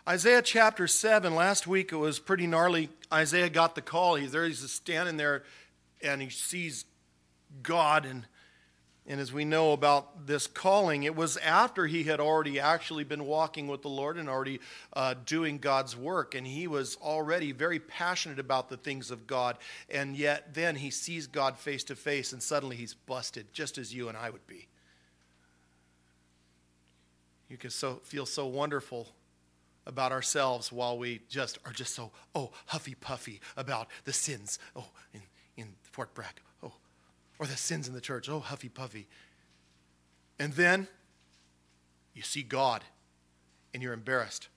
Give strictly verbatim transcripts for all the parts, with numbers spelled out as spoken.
Isaiah chapter seven, last week it was pretty gnarly. Isaiah got the call. He's there, he's just standing there, and he sees God. And, and as we know about this calling, it was after he had already actually been walking with the Lord and already uh, doing God's work. And he was already very passionate about the things of God. And yet then he sees God face to face, and suddenly he's busted, just as you and I would be. You can so feel so wonderful about ourselves while we just are just so, oh, huffy-puffy about the sins, oh, in, in Fort Bragg, oh, or the sins in the church, oh, huffy-puffy. And then you see God, and you're embarrassed.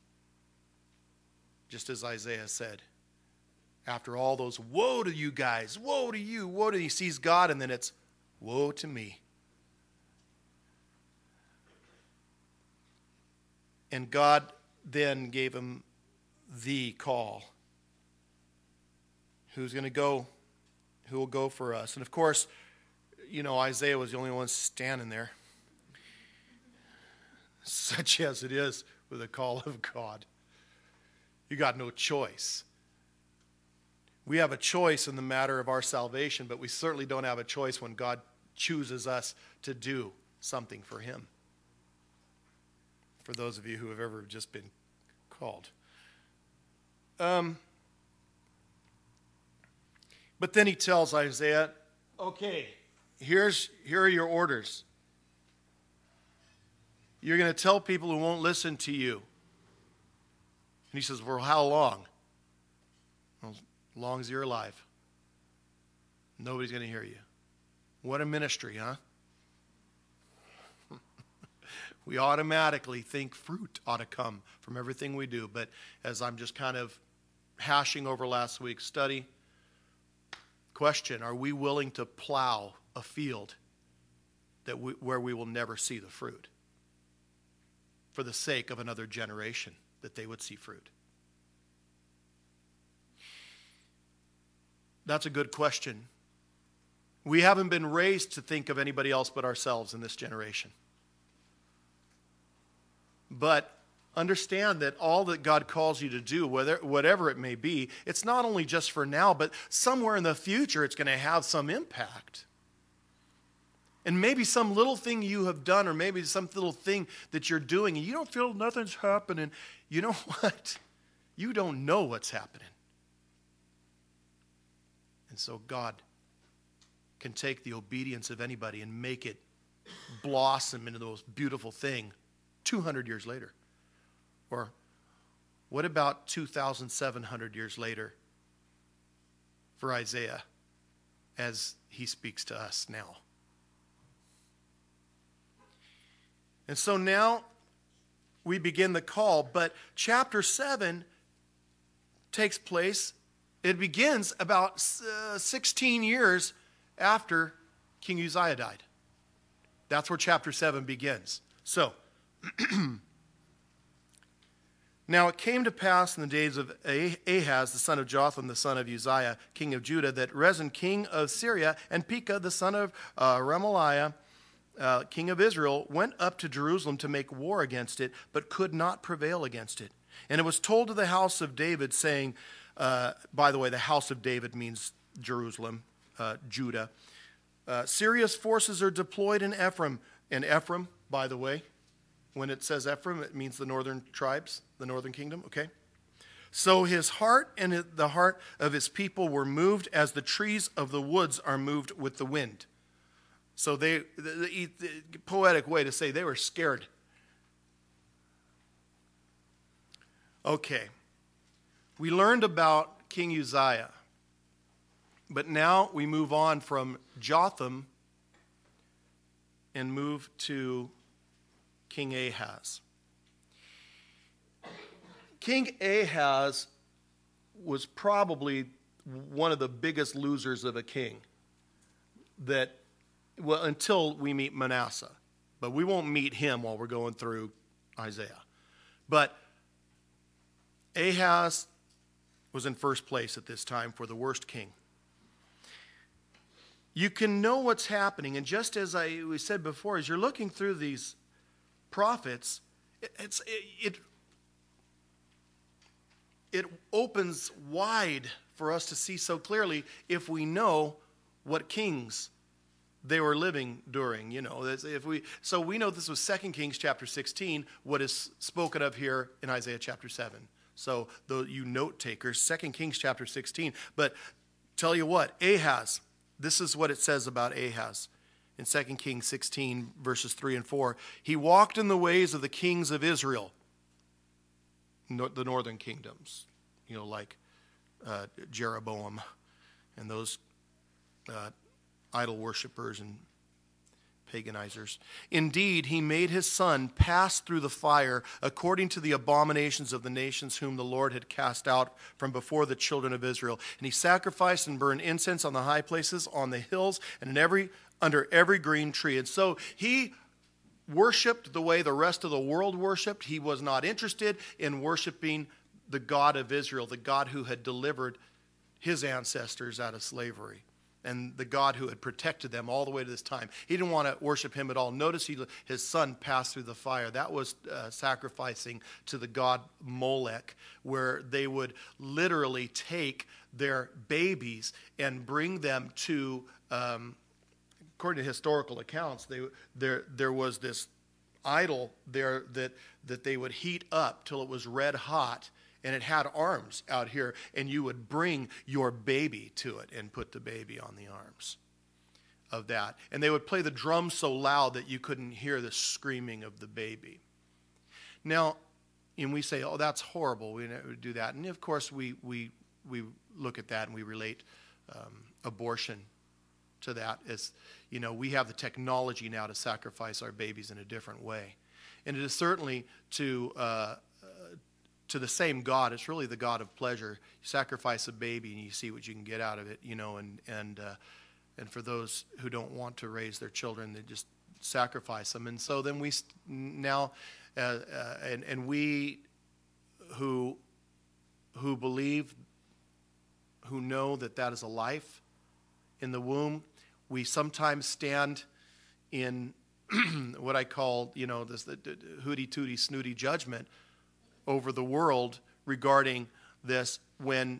Just as Isaiah said, after all those, woe to you guys, woe to you, woe to you, he sees God, and then it's, woe to me. And God then gave him the call. Who's going to go? Who will go for us? And of course, you know, Isaiah was the only one standing there. Such as it is with the call of God. You got no choice. We have a choice in the matter of our salvation, but we certainly don't have a choice when God chooses us to do something for him. For those of you who have ever just been called. Um, but then he tells Isaiah, okay, here's, here are your orders. You're going to tell people who won't listen to you. And he says, for how long? Well, as long as you're alive. Nobody's going to hear you. What a ministry, huh? We automatically think fruit ought to come from everything we do. But as I'm just kind of hashing over last week's study, question, are we willing to plow a field that we, where we will never see the fruit for the sake of another generation that they would see fruit? That's a good question. We haven't been raised to think of anybody else but ourselves in this generation. But understand that all that God calls you to do, whether, whatever it may be, it's not only just for now, but somewhere in the future it's going to have some impact. And maybe some little thing you have done, or maybe some little thing that you're doing, and you don't feel nothing's happening. You know what? You don't know what's happening. And so God can take the obedience of anybody and make it blossom into the most beautiful thing two hundred years later. Or what about two thousand seven hundred years later for Isaiah as he speaks to us now? And so now we begin the call, but chapter seven takes place, it begins about uh, sixteen years after King Uzziah died. That's where chapter seven begins. So, now it came to pass in the days of Ahaz, the son of Jotham, the son of Uzziah, king of Judah, that Rezin, king of Syria, and Pekah, the son of uh, Remaliah, uh, king of Israel, went up to Jerusalem to make war against it, but could not prevail against it. And it was told to the house of David, saying, uh, by the way, the house of David means Jerusalem, uh, Judah. Uh, Syria's forces are deployed in Ephraim. And Ephraim, by the way, when it says Ephraim, it means the northern tribes, the northern kingdom, okay? So his heart and the heart of his people were moved as the trees of the woods are moved with the wind. So they, the, the, the poetic way to say they were scared. Okay. We learned about King Uzziah. But now we move on from Jotham and move to King Ahaz. King Ahaz was probably one of the biggest losers of a king that, well, until we meet Manasseh. But we won't meet him while we're going through Isaiah. But Ahaz was in first place at this time for the worst king. You can know what's happening, and just as I we said before, as you're looking through these prophets, it, it's it, it it opens wide for us to see so clearly if we know what kings they were living during. You know, if we so we know this was Second Kings chapter sixteen, what is spoken of here in Isaiah chapter seven. So though you note takers, Second Kings chapter sixteen. But tell you what, Ahaz, this is what it says about Ahaz. In Second Kings sixteen, verses three and four, he walked in the ways of the kings of Israel, no, the northern kingdoms, you know, like uh, Jeroboam and those uh, idol worshippers and paganizers. Indeed, he made his son pass through the fire according to the abominations of the nations whom the Lord had cast out from before the children of Israel. And he sacrificed and burned incense on the high places, on the hills, and in every under every green tree. And so he worshiped the way the rest of the world worshiped. He was not interested in worshiping the God of Israel, the God who had delivered his ancestors out of slavery, and the God who had protected them all the way to this time. He didn't want to worship him at all. Notice he, his son passed through the fire. That was uh, sacrificing to the god Molech, where they would literally take their babies and bring them to, um, according to historical accounts, they, there, there was this idol there that, that they would heat up till it was red hot, and it had arms out here, and you would bring your baby to it and put the baby on the arms of that. And they would play the drums so loud that you couldn't hear the screaming of the baby. Now, and we say, oh, that's horrible, we never do that. And of course, we, we, we look at that and we relate um, abortion to that. As, you know, we have the technology now to sacrifice our babies in a different way. And it is certainly to... Uh, to the same God. It's really the God of pleasure. You sacrifice a baby and you see what you can get out of it, you know, and and uh, and for those who don't want to raise their children, they just sacrifice them. And so then we now, uh, uh, and and we who who believe, who know that that is a life in the womb, we sometimes stand in what I call, you know, this the, the hooty tooty snooty judgment over the world regarding this, when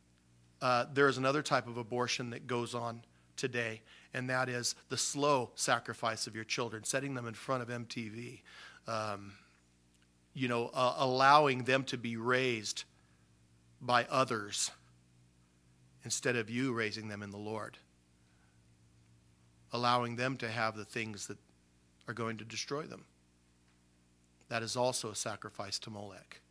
uh, there is another type of abortion that goes on today, and that is the slow sacrifice of your children, setting them in front of M T V, um, you know, uh, allowing them to be raised by others instead of you raising them in the Lord, allowing them to have the things that are going to destroy them. That is also a sacrifice to Molech.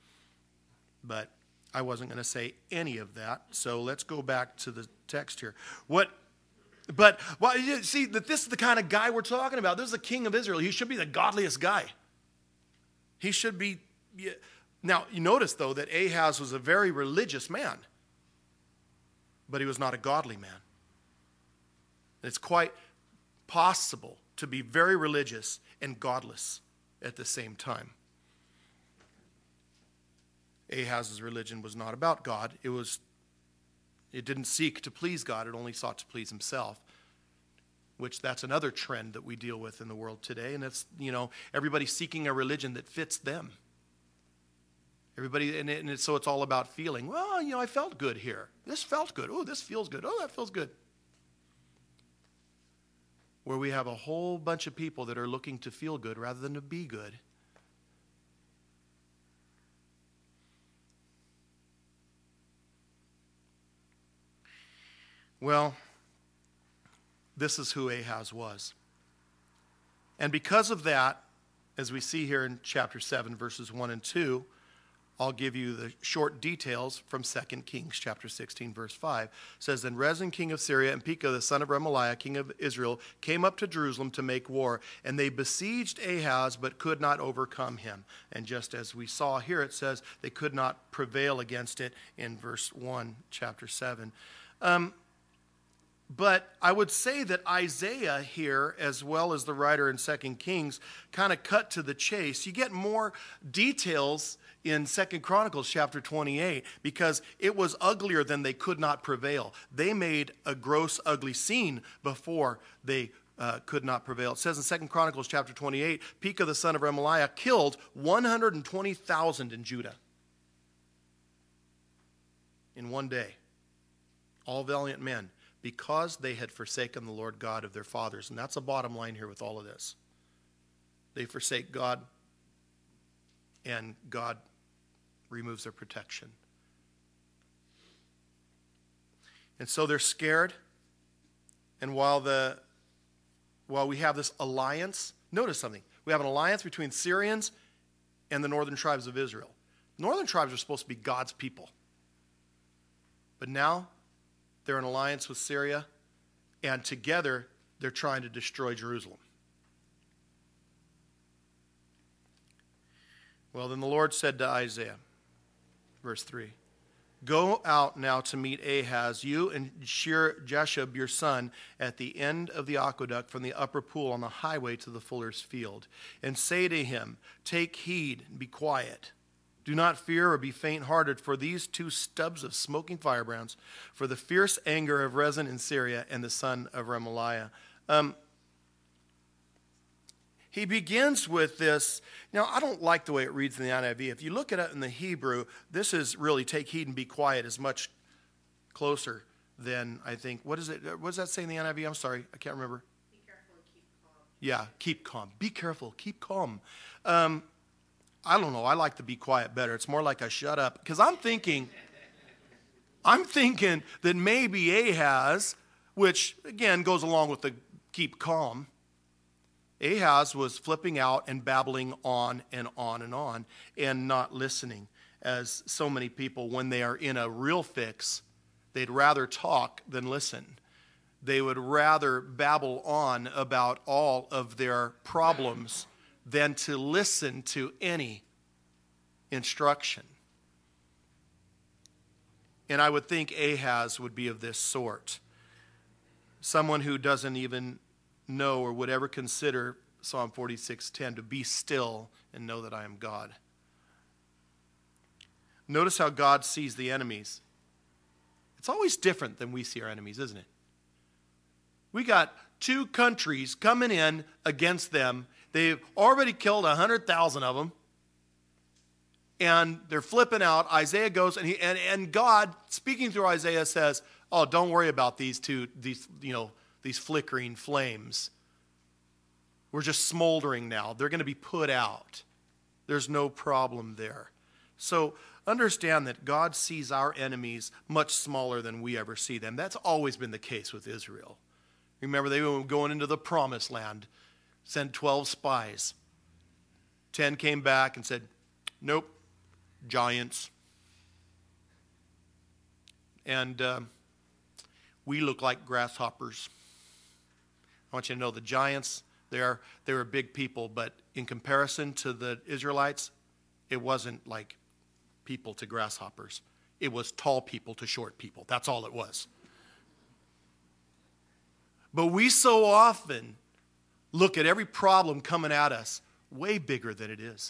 But I wasn't going to say any of that, so let's go back to the text here. What? But well, you see that this is the kind of guy we're talking about. This is the king of Israel. He should be the godliest guy. He should be. Yeah. Now you notice though that Ahaz was a very religious man, but he was not a godly man. It's quite possible to be very religious and godless at the same time. Ahaz's religion was not about God. It was, it didn't seek to please God. It only sought to please himself, which that's another trend that we deal with in the world today. And it's, you know, everybody seeking a religion that fits them. Everybody, and, it, and it, so it's all about feeling, well, you know, I felt good here. This felt good. Oh, this feels good. Oh, that feels good. Where we have a whole bunch of people that are looking to feel good rather than to be good. Well, this is who Ahaz was. And because of that, as we see here in chapter seven, verses one and two, I'll give you the short details from Second Kings chapter sixteen, verse five. It says, Then Rezin, king of Syria, and Pekah, the son of Remaliah, king of Israel, came up to Jerusalem to make war, and they besieged Ahaz, but could not overcome him. And just as we saw here, it says they could not prevail against it in verse one, chapter seven. Um, But I would say that Isaiah here, as well as the writer in Second Kings, kind of cut to the chase. You get more details in Second Chronicles chapter twenty-eight, because it was uglier than they could not prevail. They made a gross, ugly scene before they uh, could not prevail. It says in Second Chronicles chapter twenty-eight, Pekah the son of Remaliah killed one hundred twenty thousand in Judah. in one day. All valiant men, because they had forsaken the Lord God of their fathers. And that's the bottom line here with all of this. They forsake God, and God removes their protection. And so they're scared. And while the while we have this alliance, notice something. We have an alliance between Syrians and the northern tribes of Israel. Northern tribes are supposed to be God's people. But now they're in alliance with Syria, and together they're trying to destroy Jerusalem. Well, then the Lord said to Isaiah, verse three, "Go out now to meet Ahaz, you and Shear-Jashub your son, at the end of the aqueduct from the upper pool on the highway to the fuller's field, and say to him, take heed and be quiet. Do not fear or be faint-hearted for these two stubs of smoking firebrands, for the fierce anger of Rezin in Syria and the son of Remaliah." Um, he begins with this. Now, I don't like the way it reads in the N I V. If you look at it in the Hebrew, this is really take heed and be quiet is much closer than, I think, what is it? What does that say in the N I V? I'm sorry, I can't remember. Be careful and keep calm. Yeah, keep calm. Be careful, keep calm. Um, I don't know. I like the be quiet better. It's more like a shut up. Because I'm thinking, I'm thinking that maybe Ahaz, which again goes along with the keep calm, Ahaz was flipping out and babbling on and on and on and not listening. As so many people, when they are in a real fix, they'd rather talk than listen. They would rather babble on about all of their problems than to listen to any instruction. And I would think Ahaz would be of this sort. Someone who doesn't even know or would ever consider Psalm forty-six ten, to be still and know that I am God. Notice how God sees the enemies. It's always different than we see our enemies, isn't it? We got two countries coming in against them. They've already killed one hundred thousand of them. And they're flipping out. Isaiah goes, and, he, and, and God, speaking through Isaiah, says, oh, don't worry about these two, these, you know, these flickering flames. We're just smoldering now. They're going to be put out. There's no problem there. So understand that God sees our enemies much smaller than we ever see them. That's always been the case with Israel. Remember, they were going into the promised land, sent twelve spies. Ten came back and said, nope, giants. And um, we look like grasshoppers. I want you to know the giants, they are, they were big people, but in comparison to the Israelites, it wasn't like people to grasshoppers. It was tall people to short people. That's all it was. But we so often look at every problem coming at us way bigger than it is.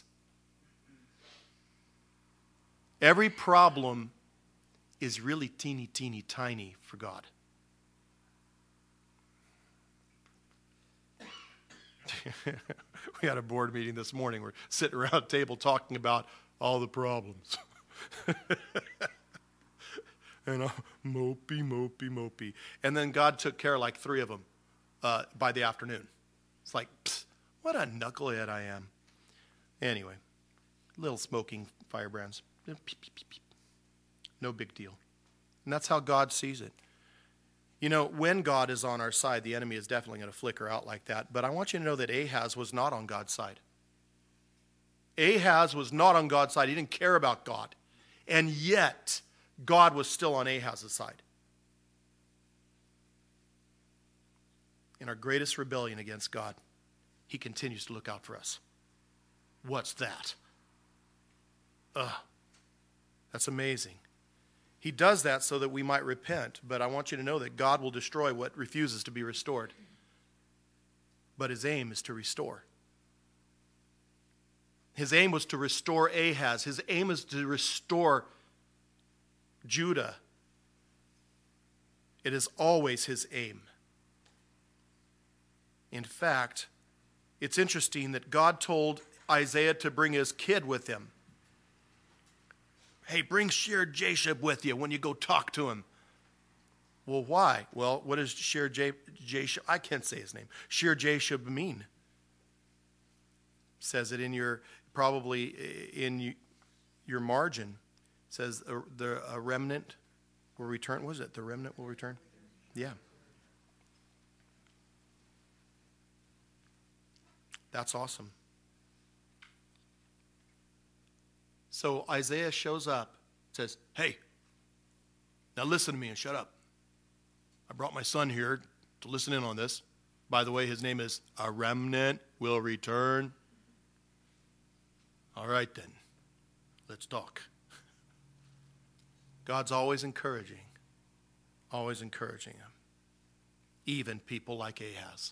Every problem is really teeny, teeny, tiny for God. We had a board meeting this morning. We're sitting around a table talking about all the problems. And uh, mopey, mopey, mopey. And then God took care of like three of them uh, by the afternoon. It's like, psst, what a knucklehead I am. Anyway, little smoking firebrands. Beep, beep, beep, beep. No big deal. And that's how God sees it. You know, when God is on our side, the enemy is definitely going to flicker out like that. But I want you to know that Ahaz was not on God's side. Ahaz was not on God's side. He didn't care about God. And yet, God was still on Ahaz's side. In our greatest rebellion against God, he continues to look out for us. What's that? Ugh. That's amazing. He does that so that we might repent, but I want you to know that God will destroy what refuses to be restored. But his aim is to restore. His aim was to restore Ahaz. His aim is to restore Judah. It is always his aim. In fact, it's interesting that God told Isaiah to bring his kid with him. Hey, bring Shear-Jashub with you when you go talk to him. Well, why? Well, what does Shear-Jashub, I can't say his name, Shear-Jashub mean? Says it in your, probably in your margin. It says a, the, a remnant will return. Was it the remnant will return? Yeah. That's awesome. So Isaiah shows up, says, hey, now listen to me and shut up. I brought my son here to listen in on this. By the way, his name is A Remnant Will Return. All right then, let's talk. God's always encouraging, always encouraging him. Even people like Ahaz.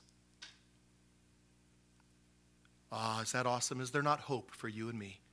Ah, is that awesome? Is there not hope for you and me?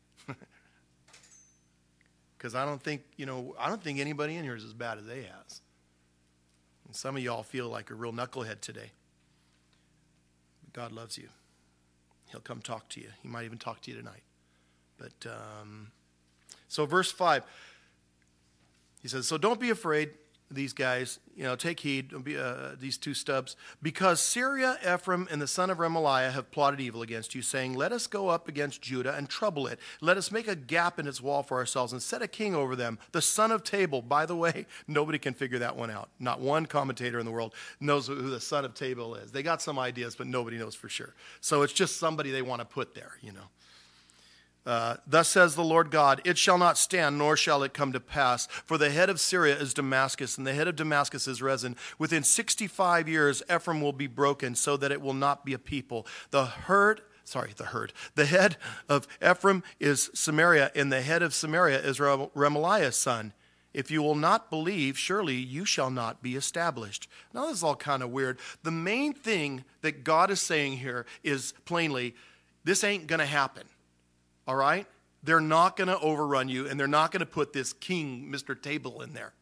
Because I don't think, you know, I don't think anybody in here is as bad as Ahaz. And some of y'all feel like a real knucklehead today. But God loves you. He'll come talk to you. He might even talk to you tonight. But, um, so verse five, he says, so don't be afraid, these guys, you know, take heed, don't be, uh, these two stubs, because Syria, Ephraim, and the son of Remaliah have plotted evil against you, saying, let us go up against Judah and trouble it. Let us make a gap in its wall for ourselves and set a king over them, the son of Tabal. By the way, nobody can figure that one out. Not one commentator in the world knows who the son of Tabal is. They got some ideas, but nobody knows for sure. So it's just somebody they want to put there, you know. Uh, Thus says the Lord God, it shall not stand, nor shall it come to pass. For the head of Syria is Damascus, and the head of Damascus is Rezin. Within sixty-five years, Ephraim will be broken, so that it will not be a people. The herd, sorry, the herd. The head of Ephraim is Samaria, and the head of Samaria is Remaliah's son. If you will not believe, surely you shall not be established. Now, this is all kind of weird. The main thing that God is saying here is plainly, this ain't going to happen. All right? They're not going to overrun you, and they're not going to put this king, Mister Tabal, in there.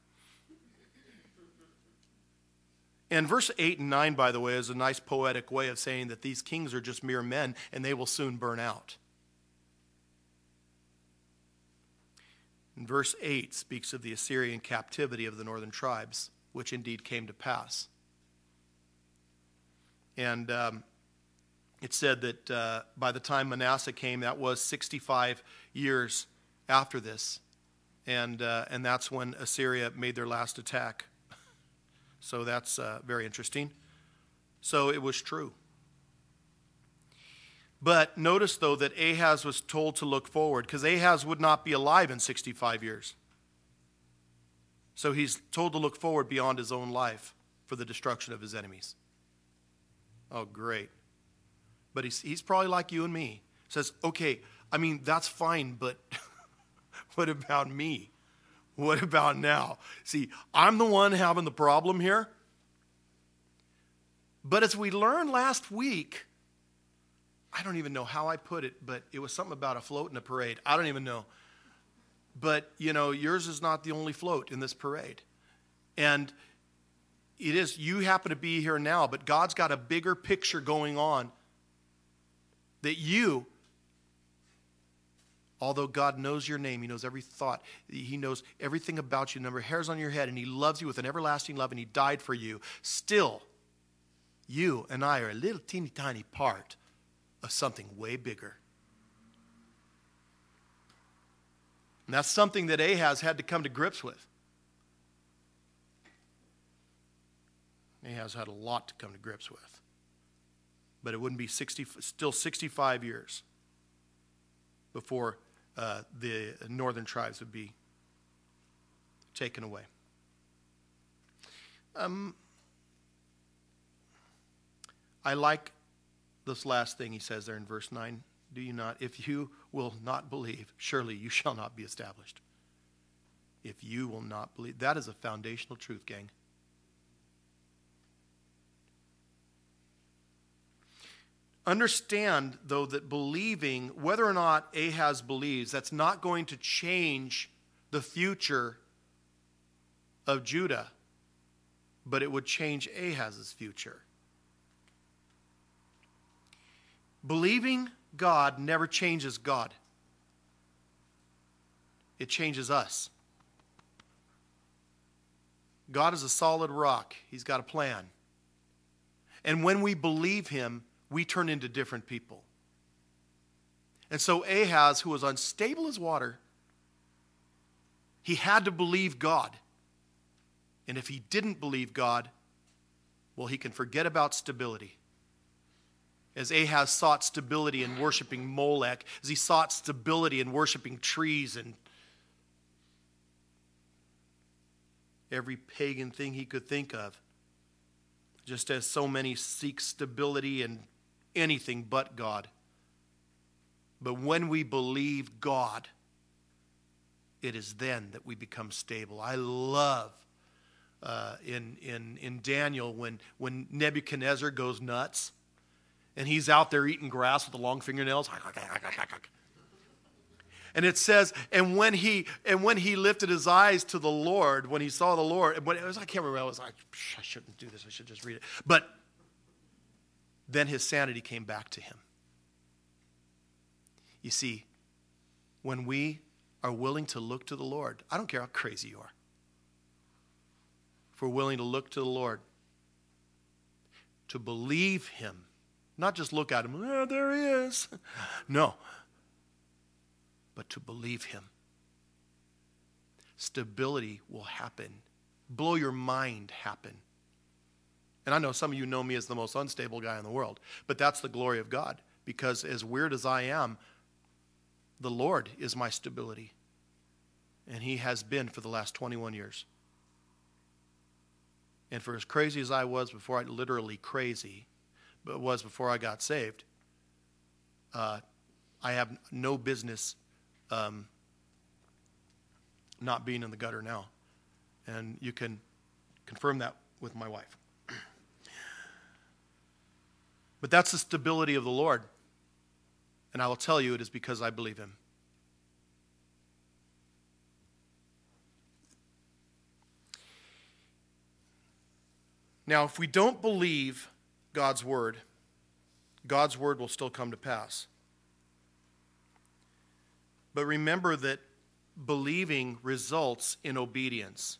And verse eight and nine, by the way, is a nice poetic way of saying that these kings are just mere men, and they will soon burn out. And verse eight speaks of the Assyrian captivity of the northern tribes, which indeed came to pass. And um, it said that uh, by the time Manasseh came, that was sixty-five years after this. And, uh, and that's when Assyria made their last attack. So that's uh, very interesting. So it was true. But notice, though, that Ahaz was told to look forward, because Ahaz would not be alive in sixty-five years. So he's told to look forward beyond his own life for the destruction of his enemies. Oh, great. But he's, he's probably like you and me. Says, okay, I mean, that's fine, but what about me? What about now? See, I'm the one having the problem here. But as we learned last week, I don't even know how I put it, but it was something about a float in a parade. I don't even know. But, you know, yours is not the only float in this parade. And it is, you happen to be here now, but God's got a bigger picture going on that you, although God knows your name, he knows every thought, he knows everything about you, number of hairs on your head, and he loves you with an everlasting love, and he died for you. Still, you and I are a little teeny tiny part of something way bigger. And that's something that Ahaz had to come to grips with. Ahaz had a lot to come to grips with. But it wouldn't be sixty, still sixty-five years before uh, the northern tribes would be taken away. Um, I like this last thing he says there in verse nine. Do you not? If you will not believe, surely you shall not be established. If you will not believe. That is a foundational truth, gang. Understand, though, that believing, whether or not Ahaz believes, that's not going to change the future of Judah, but it would change Ahaz's future. Believing God never changes God. it changes us. God is a solid rock. He's got a plan. And when we believe him, we turn into different people. And so Ahaz, who was unstable as water, he had to believe God. And if he didn't believe God, well, he can forget about stability. As Ahaz sought stability in worshiping Molech, as he sought stability in worshiping trees and every pagan thing he could think of, just as so many seek stability in anything but God. But when we believe God, it is then that we become stable. I love uh, in, in, in Daniel when, when Nebuchadnezzar goes nuts and he's out there eating grass with the long fingernails. And it says, and when he and when he lifted his eyes to the Lord, when he saw the Lord, when it was, I can't remember, I was like, I shouldn't do this, I should just read it. But then his sanity came back to him. You see, when we are willing to look to the Lord, I don't care how crazy you are, if we're willing to look to the Lord, to believe him, not just look at him, oh, there he is. No. But to believe him. Stability will happen. Blow your mind happen. And I know some of you know me as the most unstable guy in the world, but that's the glory of God, because as weird as I am, the Lord is my stability. And he has been for the last twenty-one years. And for as crazy as I was before, I literally crazy, but was before I got saved, uh, I have no business Um, not being in the gutter now. And you can confirm that with my wife. But that's the stability of the Lord. And I will tell you it is because I believe him. Now, if we don't believe God's word, God's word will still come to pass. But remember that believing results in obedience.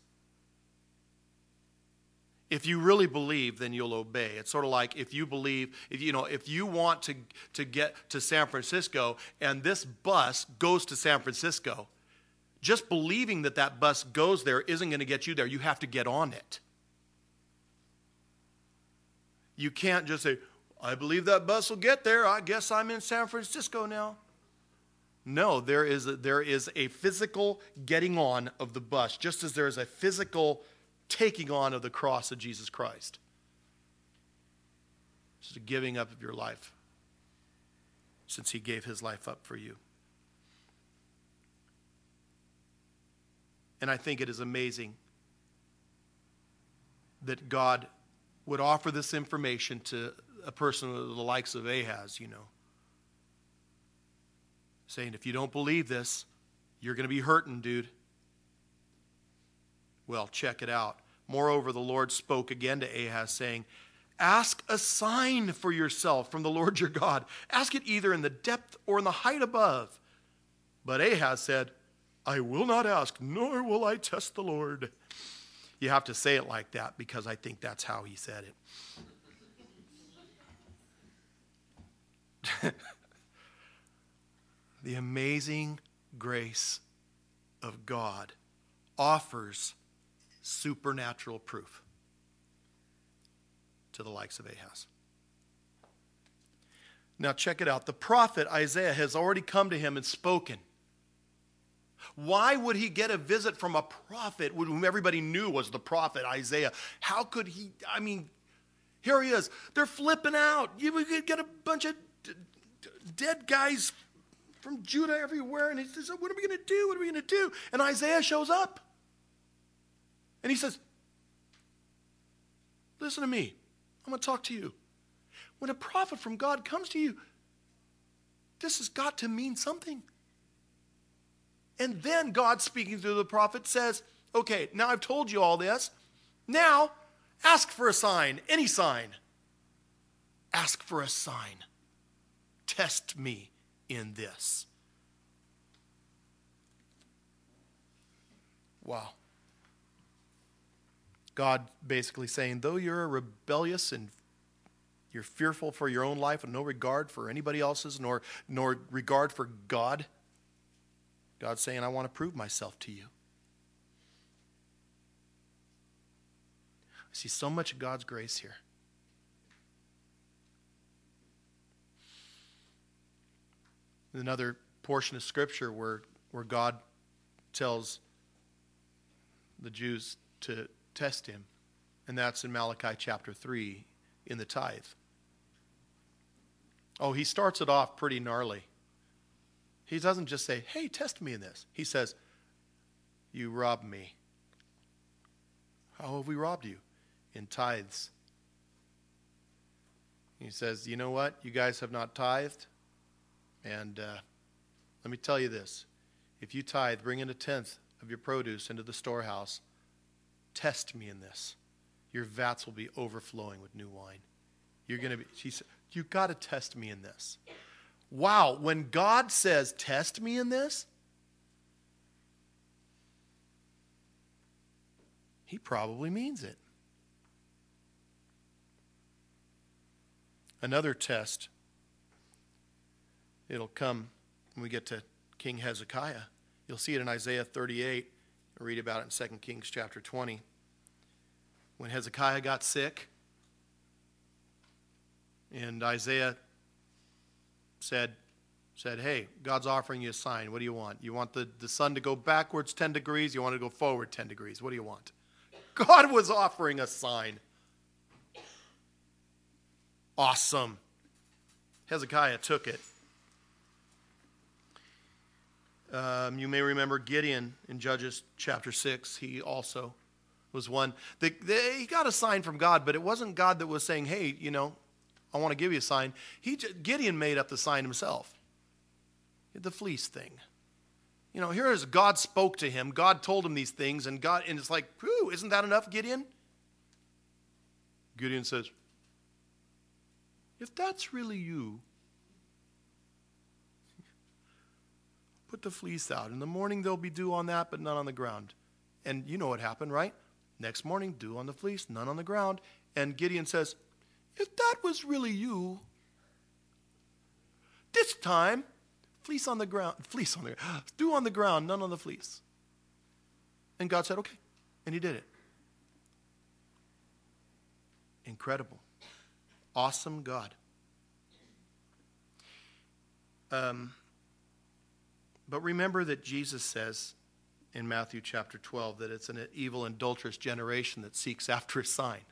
If you really believe, then you'll obey. It's sort of like if you believe, if you know, if you want to, to get to San Francisco and this bus goes to San Francisco, just believing that that bus goes there isn't going to get you there. You have to get on it. You can't just say, I believe that bus will get there. I guess I'm in San Francisco now. No, there is a, there is a physical getting on of the bus, just as there is a physical taking on of the cross of Jesus Christ. It's a giving up of your life, since he gave his life up for you. And I think it is amazing that God would offer this information to a person of the likes of Ahaz, you know. Saying, if you don't believe this, you're going to be hurting, dude. Well, check it out. Moreover, the Lord spoke again to Ahaz, saying, ask a sign for yourself from the Lord your God. Ask it either in the depth or in the height above. But Ahaz said, I will not ask, nor will I test the Lord. You have to say it like that because I think that's how he said it. The amazing grace of God offers supernatural proof to the likes of Ahaz. Now check it out. The prophet Isaiah has already come to him and spoken. Why would he get a visit from a prophet whom everybody knew was the prophet Isaiah? How could he, I mean, here he is. They're flipping out. You would get a bunch of d- d- dead guys from Judah everywhere, and he says, what are we going to do? What are we going to do? And Isaiah shows up. And he says, listen to me. I'm going to talk to you. When a prophet from God comes to you, this has got to mean something. And then God, speaking through the prophet, says, okay, now I've told you all this. Now, ask for a sign, any sign. Ask for a sign. Test me in this. Wow. God basically saying, though you're rebellious and you're fearful for your own life and no regard for anybody else's, nor, nor regard for God, God's saying, I want to prove myself to you. I see so much of God's grace here. Another portion of Scripture where, where God tells the Jews to test him, and that's in Malachi chapter three in the tithe. Oh, he starts it off pretty gnarly. He doesn't just say, hey, test me in this. He says, you robbed me. How have we robbed you? In tithes. He says, you know what? You guys have not tithed. And uh, let me tell you this. If you tithe, bring in a tenth of your produce into the storehouse. Test me in this. Your vats will be overflowing with new wine. You're going to be, she said, you got to test me in this. Wow, when God says, test me in this, he probably means it. Another test, it'll come when we get to King Hezekiah. You'll see it in Isaiah thirty-eight. I'll read about it in Second Kings chapter twenty. When Hezekiah got sick, and Isaiah said, said, hey, God's offering you a sign. What do you want? You want the, the sun to go backwards ten degrees? You want to go forward ten degrees? What do you want? God was offering a sign. Awesome. Hezekiah took it. Um, you may remember Gideon in Judges chapter six. He also was one. The, the, he got a sign from God, but it wasn't God that was saying, hey, you know, I want to give you a sign. He Gideon made up the sign himself. The fleece thing. You know, here is God spoke to him. God told him these things, and God, and it's like, whew, isn't that enough, Gideon? Gideon says, if that's really you, put the fleece out. In the morning there'll be dew on that, but none on the ground. And you know what happened, right? Next morning, dew on the fleece, none on the ground. And Gideon says, if that was really you, this time, fleece on the ground, fleece on the ground, dew on the ground, none on the fleece. And God said, okay. And he did it. Incredible. Awesome God. Um, but remember that Jesus says in Matthew chapter twelve that it's an evil, adulterous generation that seeks after a sign.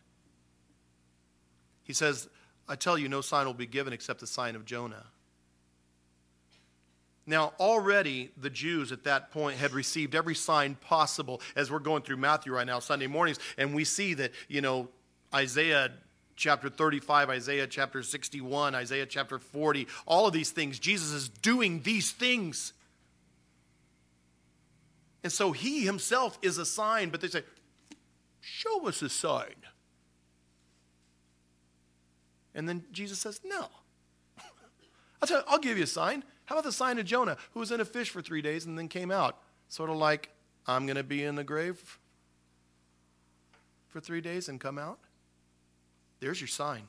He says, I tell you, no sign will be given except the sign of Jonah. Now, already the Jews at that point had received every sign possible as we're going through Matthew right now, Sunday mornings, and we see that, you know, Isaiah chapter thirty-five, Isaiah chapter sixty-one, Isaiah chapter forty, all of these things, Jesus is doing these things. And so he himself is a sign, but they say, show us a sign. And then Jesus says, no. I'll, tell you, I'll give you a sign. How about the sign of Jonah, who was in a fish for three days and then came out? Sort of like, I'm going to be in the grave for three days and come out. There's your sign.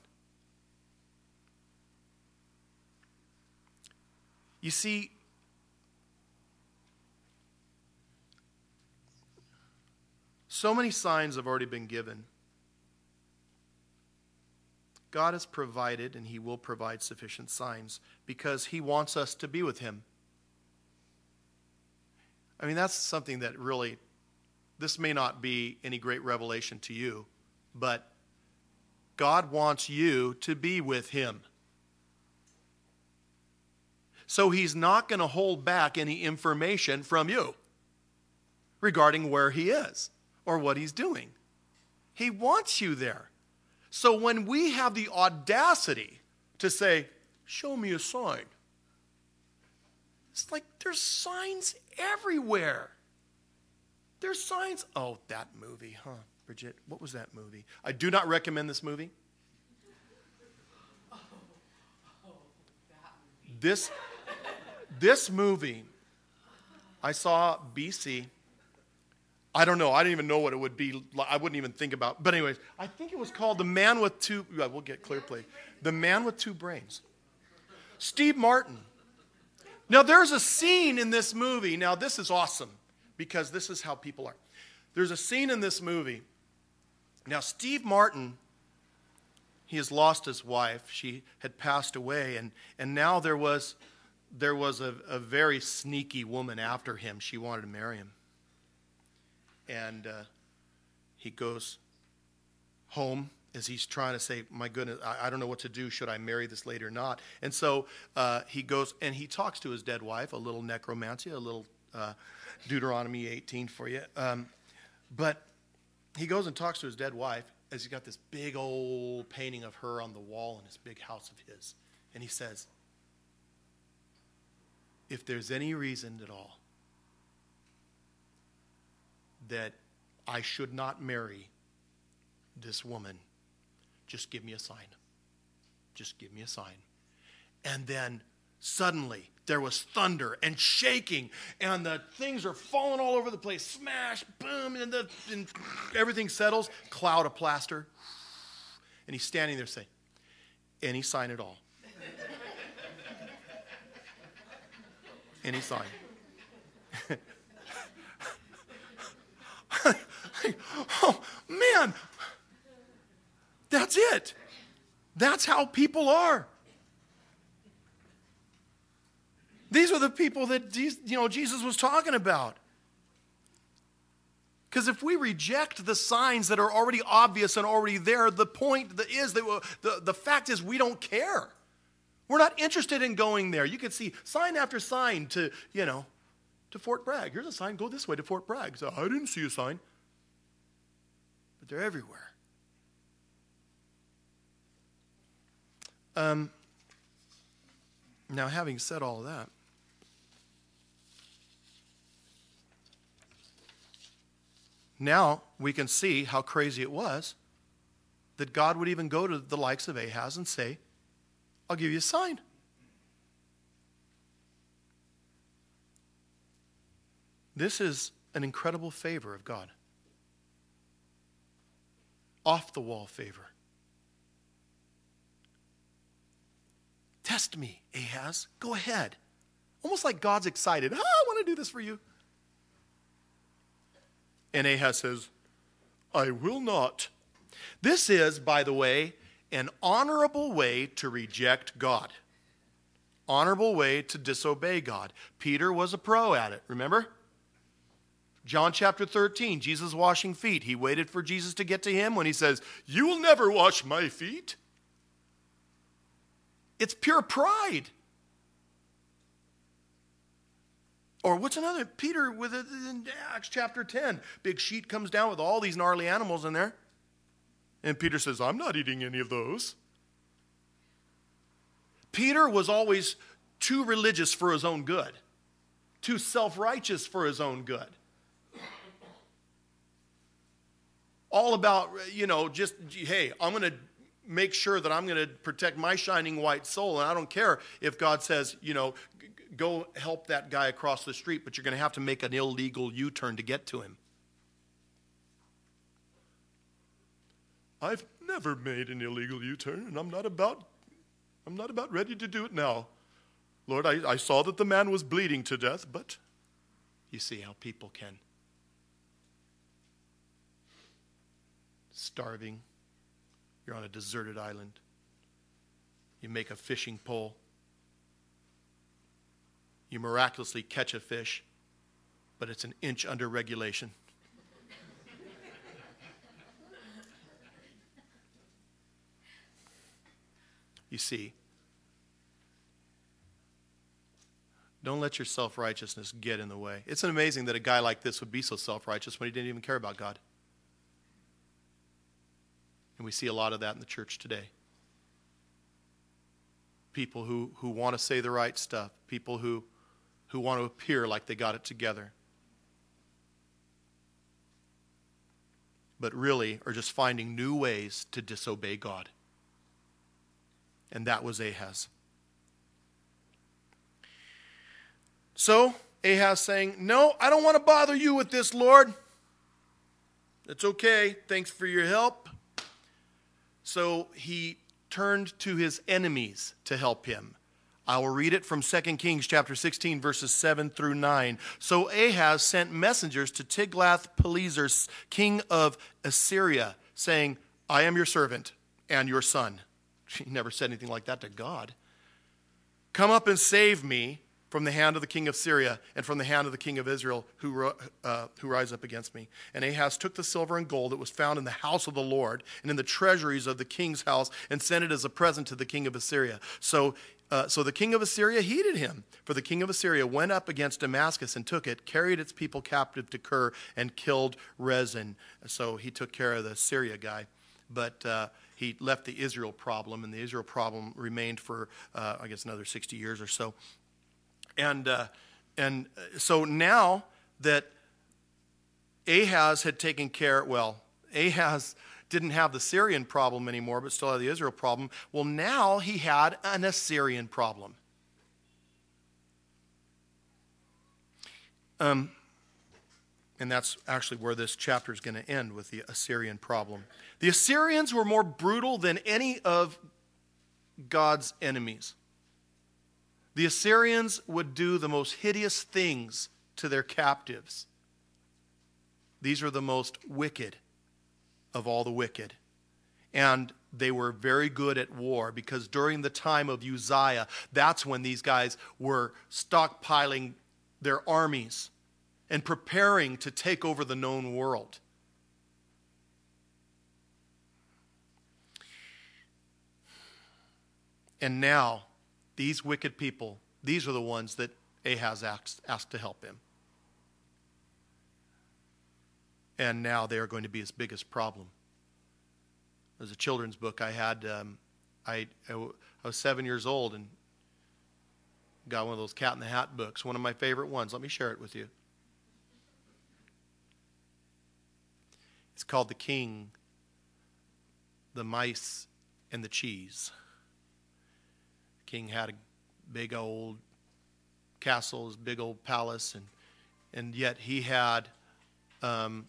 You see, so many signs have already been given. God has provided, and he will provide sufficient signs because he wants us to be with him. I mean, that's something that really, this may not be any great revelation to you, but God wants you to be with him. So he's not going to hold back any information from you regarding where he is or what he's doing. He wants you there. So when we have the audacity to say, show me a sign, it's like there's signs everywhere. There's signs. Oh, that movie, huh, Bridget? What was that movie? I do not recommend this movie. This, this movie, I saw B C I don't know. I didn't even know what it would be. I wouldn't even think about. But anyways, I think it was called The Man with Two. Yeah, we'll get clear play. The Man with Two Brains. Steve Martin. Now there's a scene in this movie. Now this is awesome because this is how people are. There's a scene in this movie. Now Steve Martin, he has lost his wife. She had passed away, and, and now there was there was a, a very sneaky woman after him. She wanted to marry him. And uh, he goes home as he's trying to say, my goodness, I, I don't know what to do. Should I marry this lady or not? And so uh, he goes and he talks to his dead wife, a little necromancy, a little uh, Deuteronomy eighteen for you. Um, but he goes and talks to his dead wife as he's got this big old painting of her on the wall in this big house of his. And he says, if there's any reason at all that I should not marry this woman, just give me a sign. Just give me a sign. And then suddenly there was thunder and shaking, and the things are falling all over the place. Smash, boom, and, the, and everything settles. Cloud of plaster. And he's standing there saying, any sign at all. Any sign. Oh, man. That's it. That's how people are. These are the people that you know Jesus was talking about. Because if we reject the signs that are already obvious and already there, the point that is that the, the fact is we don't care. We're not interested in going there. You can see sign after sign to, you know, to Fort Bragg. Here's a sign, go this way to Fort Bragg. So I didn't see a sign. But they're everywhere. Um, now, having said all of that, now we can see how crazy it was that God would even go to the likes of Ahaz and say, I'll give you a sign. This is an incredible favor of God. Off the wall favor. Test me, Ahaz. Go ahead. Almost like God's excited. Ah, I want to do this for you. And Ahaz says, I will not. This is, by the way, an honorable way to reject God. Honorable way to disobey God. Peter was a pro at it, remember? John chapter thirteen, Jesus washing feet. He waited for Jesus to get to him when he says, you will never wash my feet. It's pure pride. Or what's another? Peter with it in Acts chapter ten. Big sheet comes down with all these gnarly animals in there. And Peter says, I'm not eating any of those. Peter was always too religious for his own good. Too self-righteous for his own good. All about, you know, just, hey, I'm going to make sure that I'm going to protect my shining white soul. And I don't care if God says, you know, go help that guy across the street, but you're going to have to make an illegal U-turn to get to him. I've never made an illegal U-turn, and I'm not about, I'm not about ready to do it now. Lord, I, I saw that the man was bleeding to death, but you see how people can. Starving. You're on a deserted island. You make a fishing pole. You miraculously catch a fish, but it's an inch under regulation. You see, don't let your self-righteousness get in the way. It's amazing that a guy like this would be so self-righteous when he didn't even care about God. And we see a lot of that in the church today. People who, who want to say the right stuff. People who, who want to appear like they got it together. But really are just finding new ways to disobey God. And that was Ahaz. So, Ahaz saying, no, I don't want to bother you with this, Lord. It's okay. Thanks for your help. So he turned to his enemies to help him. I will read it from Second Kings chapter sixteen, verses seven through nine. So Ahaz sent messengers to Tiglath-Pileser, king of Assyria, saying, I am your servant and your son. He never said anything like that to God. Come up and save me from the hand of the king of Syria and from the hand of the king of Israel who, uh, who rise up against me. And Ahaz took the silver and gold that was found in the house of the Lord and in the treasuries of the king's house and sent it as a present to the king of Assyria. So, uh, so the king of Assyria heeded him. For the king of Assyria went up against Damascus and took it, carried its people captive to Kir, and killed Rezin. So he took care of the Syria guy. But uh, he left the Israel problem, and the Israel problem remained for, uh, I guess, another sixty years or so. And uh, and so now that Ahaz had taken care, well, Ahaz didn't have the Syrian problem anymore, but still had the Israel problem. Well, now he had an Assyrian problem. Um, and that's actually where this chapter is going to end, with the Assyrian problem. The Assyrians were more brutal than any of God's enemies. The Assyrians would do the most hideous things to their captives. These are the most wicked of all the wicked. And they were very good at war, because during the time of Uzziah, that's when these guys were stockpiling their armies and preparing to take over the known world. And now, these wicked people, these are the ones that Ahaz asked, asked to help him. And now they are going to be his biggest problem. There's a children's book I had. Um, I, I, I was seven years old and got one of those Cat in the Hat books, one of my favorite ones. Let me share it with you. It's called The King, the Mice, and the Cheese. The king had a big old castle, his big old palace, and and yet he had, um,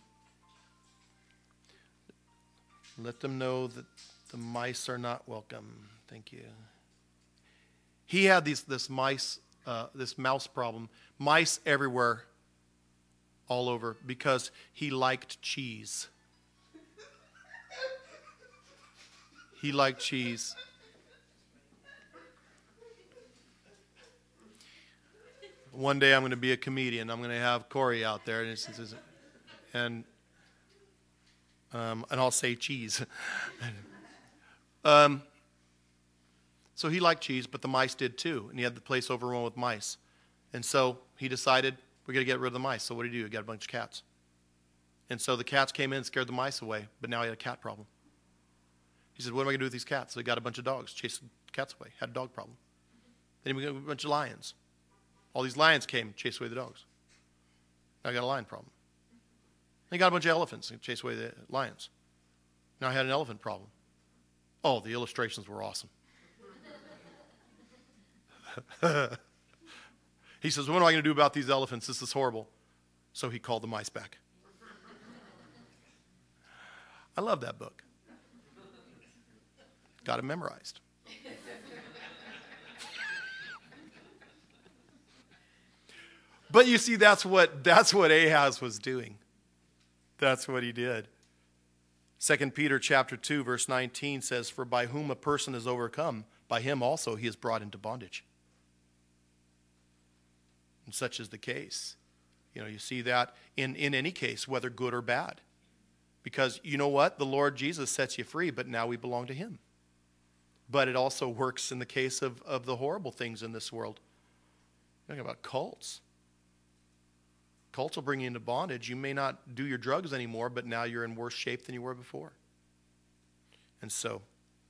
let them know that the mice are not welcome. Thank you. He had these this mice, uh, this mouse problem, mice everywhere, all over, because he liked cheese. He liked cheese. One day I'm going to be a comedian. I'm going to have Corey out there, and it's, it's, and um, and I'll say cheese. um, so he liked cheese, but the mice did too, and he had the place overrun with mice. And so he decided, we're going to get rid of the mice. So what did he do? He got a bunch of cats. And so the cats came in and scared the mice away, but now he had a cat problem. He said, what am I going to do with these cats? So he got a bunch of dogs, chased the cats away, had a dog problem. Then he got a bunch of lions. All these lions came, chased away the dogs. Now I got a lion problem. Then he got a bunch of elephants and chased away the lions. Now I had an elephant problem. Oh, the illustrations were awesome. He says, what am I going to do about these elephants? This is horrible. So he called the mice back. I love that book. Got it memorized. But you see, that's what that's what Ahaz was doing. That's what he did. Second Peter chapter two, verse nineteen says, for by whom a person is overcome, by him also he is brought into bondage. And such is the case. You know, you see that in, in any case, whether good or bad. Because you know what? The Lord Jesus sets you free, but now we belong to him. But it also works in the case of, of the horrible things in this world. You're talking about cults. Cults will bring you into bondage. You may not do your drugs anymore, but now you're in worse shape than you were before. And so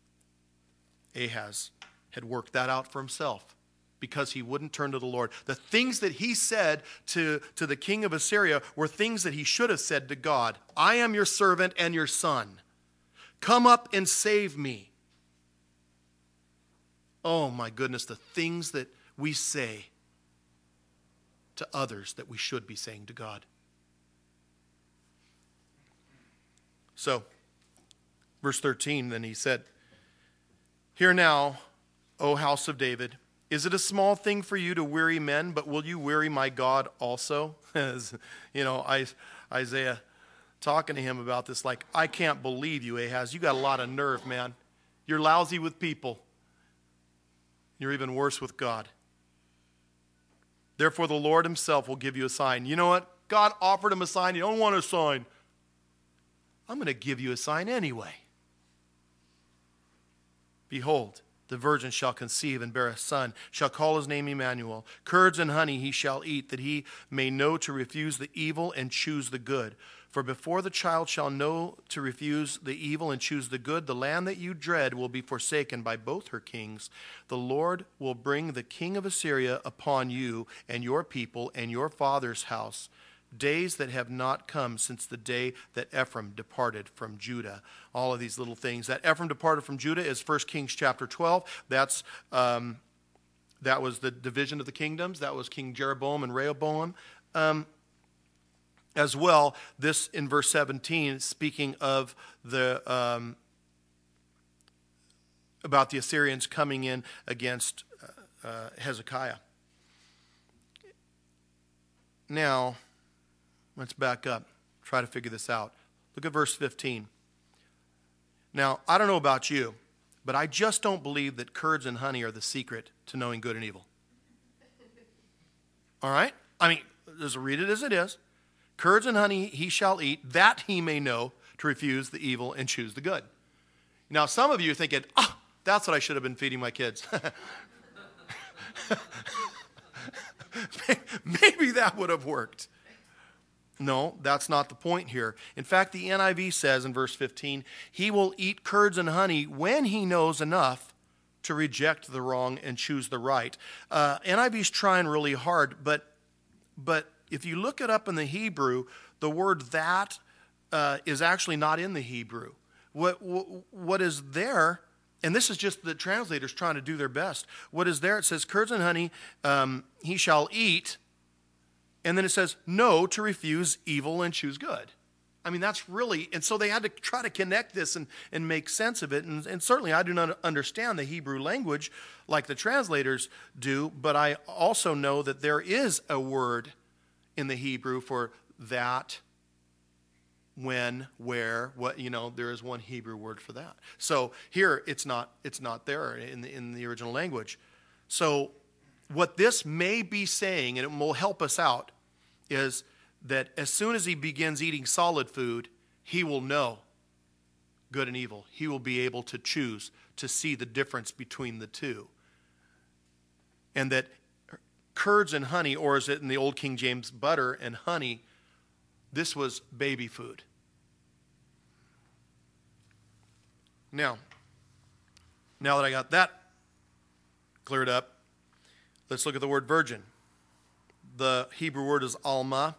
Ahaz had worked that out for himself because he wouldn't turn to the Lord. The things that he said to, to the king of Assyria were things that he should have said to God. I am your servant and your son. Come up and save me. Oh my goodness, the things that we say to others that we should be saying to God. So, verse thirteen, then he said, "Hear now, O house of David, is it a small thing for you to weary men, but will you weary my God also?" As, you know, I, Isaiah talking to him about this, like, I can't believe you, Ahaz. You got a lot of nerve, man. You're lousy with people. You're even worse with God. Therefore, the Lord himself will give you a sign. You know what? God offered him a sign. You don't want a sign. I'm going to give you a sign anyway. Behold, the virgin shall conceive and bear a son, shall call his name Emmanuel. Curds and honey he shall eat, that he may know to refuse the evil and choose the good. For before the child shall know to refuse the evil and choose the good, the land that you dread will be forsaken by both her kings. The Lord will bring the king of Assyria upon you and your people and your father's house, days that have not come since the day that Ephraim departed from Judah. All of these little things. That Ephraim departed from Judah is First Kings chapter twelve. That's um, that was the division of the kingdoms. That was King Jeroboam and Rehoboam. Um, as well, this in verse seventeen, speaking of the um, about the Assyrians coming in against uh, uh, Hezekiah. Now, let's back up, try to figure this out. Look at verse fifteen. Now, I don't know about you, but I just don't believe that curds and honey are the secret to knowing good and evil. All right? I mean, just read it as it is. Curds and honey he shall eat, that he may know to refuse the evil and choose the good. Now, some of you are thinking, oh, that's what I should have been feeding my kids. Maybe that would have worked. No, that's not the point here. In fact, the N I V says in verse fifteen, he will eat curds and honey when he knows enough to reject the wrong and choose the right. Uh, N I V's trying really hard, but but if you look it up in the Hebrew, the word that uh, is actually not in the Hebrew. What, what what is there, and this is just the translators trying to do their best. What is there? It says, curds and honey um, he shall eat. And then it says, no, to refuse evil and choose good. I mean, that's really, and so they had to try to connect this and, and make sense of it. And, and certainly I do not understand the Hebrew language like the translators do, but I also know that there is a word in the Hebrew for that, when, where, what, you know, there is one Hebrew word for that. So here it's not, it's not there in the, in the original language. So what this may be saying, and it will help us out, is that as soon as he begins eating solid food, he will know good and evil. He will be able to choose, to see the difference between the two. And that curds and honey, or is it in the Old King James, butter and honey, this was baby food. Now, now that I got that cleared up, let's look at the word virgin. The Hebrew word is alma,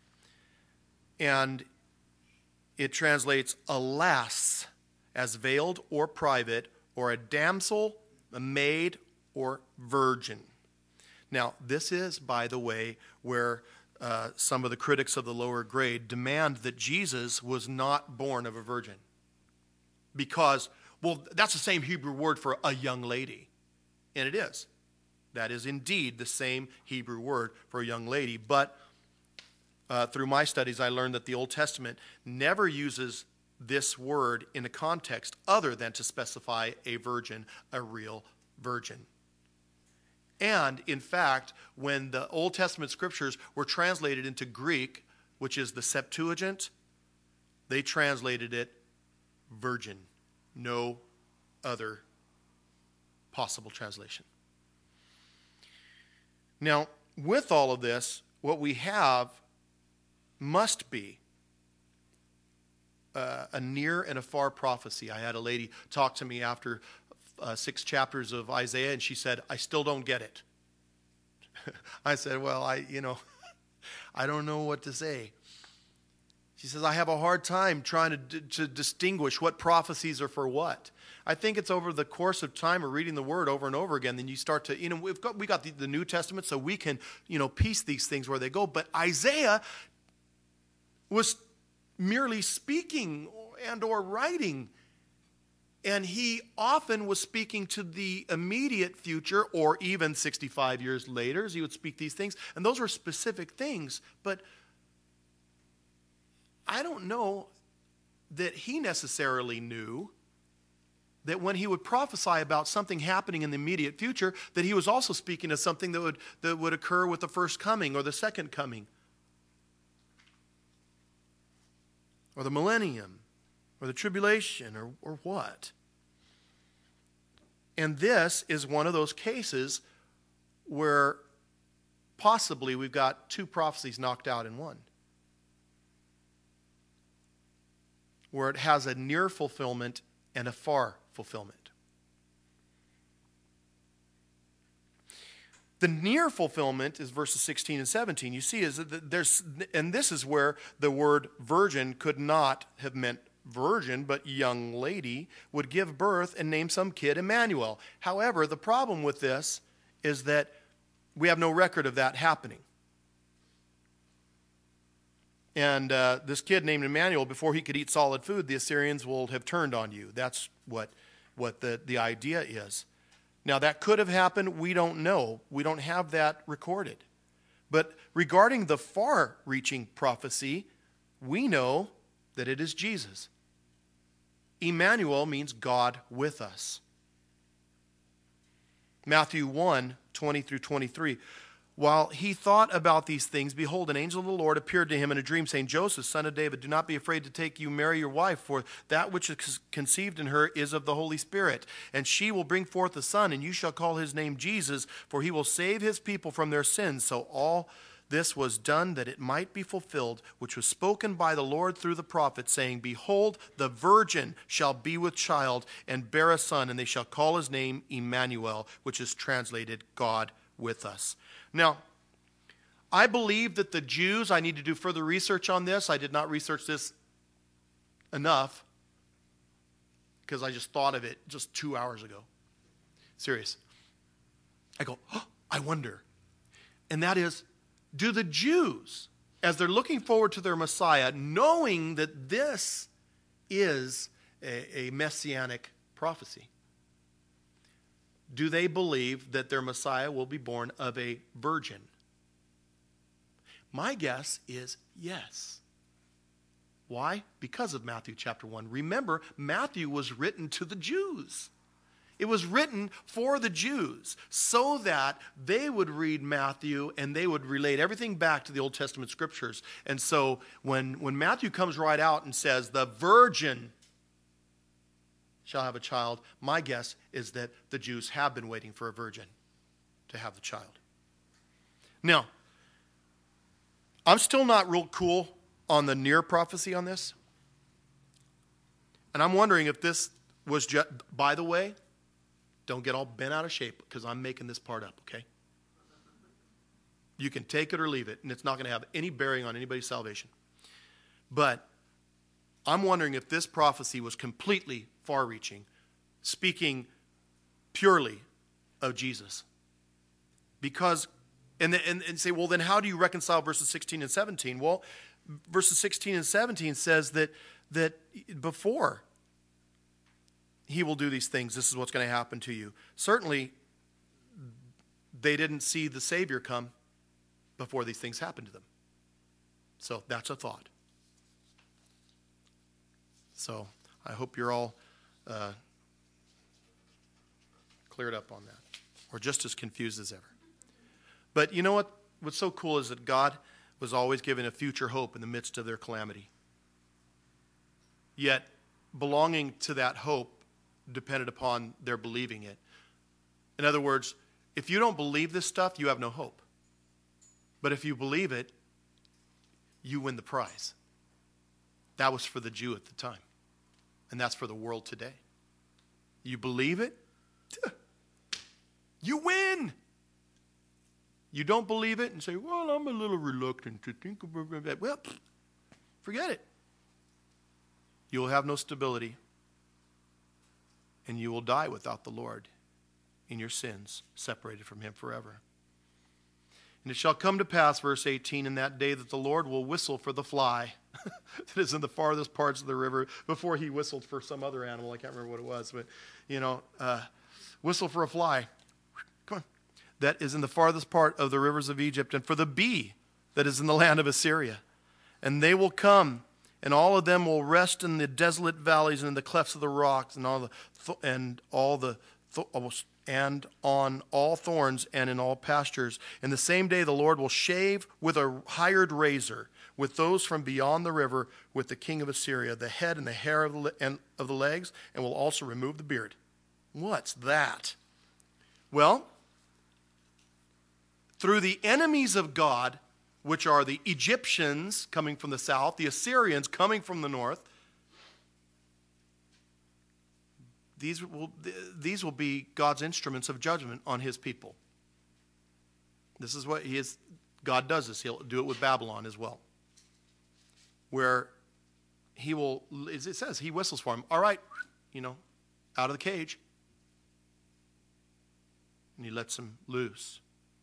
and it translates a lass as veiled or private, or a damsel, a maid, or virgin. Now, this is, by the way, where uh, some of the critics of the lower grade demand that Jesus was not born of a virgin. Because, well, that's the same Hebrew word for a young lady, and it is. That is indeed the same Hebrew word for a young lady. But uh, through my studies, I learned that the Old Testament never uses this word in a context other than to specify a virgin, a real virgin. And, in fact, when the Old Testament scriptures were translated into Greek, which is the Septuagint, they translated it virgin. No other possible translation. Now, with all of this, what we have must be uh, a near and a far prophecy. I had a lady talk to me after uh, six chapters of Isaiah, and she said, I still don't get it. I said, well, I, you know, I don't know what to say. She says, I have a hard time trying to, d- to distinguish what prophecies are for what. I think it's over the course of time of reading the Word over and over again, then you start to, you know, we've got, we got the, the New Testament, so we can, you know, piece these things where they go. But Isaiah was merely speaking and or writing. And he often was speaking to the immediate future, or even sixty-five years later, as he would speak these things. And those were specific things. But I don't know that he necessarily knew that when he would prophesy about something happening in the immediate future, that he was also speaking of something that would, that would occur with the first coming or the second coming, or the millennium, or the tribulation, or, or what. And this is one of those cases where possibly we've got two prophecies knocked out in one, where it has a near fulfillment and a far fulfillment. The near fulfillment is verses sixteen and seventeen. You see, is that there's, and this is where the word virgin could not have meant virgin, but young lady, would give birth and name some kid Emmanuel. However, the problem with this is that we have no record of that happening. And uh, this kid named Emmanuel, before he could eat solid food, the Assyrians will have turned on you. That's what, what the, the idea is. Now, that could have happened. We don't know. We don't have that recorded. But regarding the far-reaching prophecy, we know that it is Jesus. Emmanuel means God with us. Matthew one, twenty through twenty-three. While he thought about these things, behold, an angel of the Lord appeared to him in a dream, saying, Joseph, son of David, do not be afraid to take you Mary your wife, for that which is conceived in her is of the Holy Spirit. And she will bring forth a son, and you shall call his name Jesus, for he will save his people from their sins. So all this was done that it might be fulfilled, which was spoken by the Lord through the prophet, saying, Behold, the virgin shall be with child, and bear a son, and they shall call his name Emmanuel, which is translated God with us. Now, I believe that the Jews, I need to do further research on this. I did not research this enough because I just thought of it just two hours ago. Serious. I go, oh, I wonder. And that is, do the Jews, as they're looking forward to their Messiah, knowing that this is a, a messianic prophecy, do they believe that their Messiah will be born of a virgin? My guess is yes. Why? Because of Matthew chapter one. Remember, Matthew was written to the Jews. It was written for the Jews so that they would read Matthew and they would relate everything back to the Old Testament scriptures. And so when, when Matthew comes right out and says, the virgin shall have a child, my guess is that the Jews have been waiting for a virgin to have the child. Now, I'm still not real cool on the near prophecy on this. And I'm wondering if this was just, by the way, don't get all bent out of shape because I'm making this part up, okay? You can take it or leave it, and it's not going to have any bearing on anybody's salvation. But I'm wondering if this prophecy was completely far-reaching, speaking purely of Jesus. Because, and, and, and say, well, then how do you reconcile verses sixteen and seventeen? Well, verses sixteen and seventeen says that, that before he will do these things, this is what's going to happen to you. Certainly, they didn't see the Savior come before these things happened to them. So that's a thought. So I hope you're all uh, cleared up on that, or just as confused as ever. But you know what? What's so cool is that God was always giving a future hope in the midst of their calamity. Yet, belonging to that hope depended upon their believing it. In other words, if you don't believe this stuff, you have no hope. But if you believe it, you win the prize. That was for the Jew at the time. And that's for the world today. You believe it, you win. You don't believe it and say, well, I'm a little reluctant to think about that. Well, forget it. You will have no stability. And you will die without the Lord in your sins, separated from him forever. And it shall come to pass, verse eighteen, in that day that the Lord will whistle for the fly that is in the farthest parts of the river, before he whistled for some other animal. I can't remember what it was, but, you know, uh, whistle for a fly. Come on. That is in the farthest part of the rivers of Egypt, and for the bee that is in the land of Assyria. And they will come, and all of them will rest in the desolate valleys and in the clefts of the rocks, and all the th- and all the th- and on all thorns and in all pastures. In the same day the Lord will shave with a hired razor with those from beyond the river, with the king of Assyria, the head and the hair of the, le- and of the legs, and will also remove the beard. What's that? Well, through the enemies of God, which are the Egyptians coming from the south, the Assyrians coming from the north, these will, these will be God's instruments of judgment on his people. This is what he is, God does this. He'll do it with Babylon as well. Where he will, as it says, he whistles for him. All right, you know, out of the cage. And he lets him loose.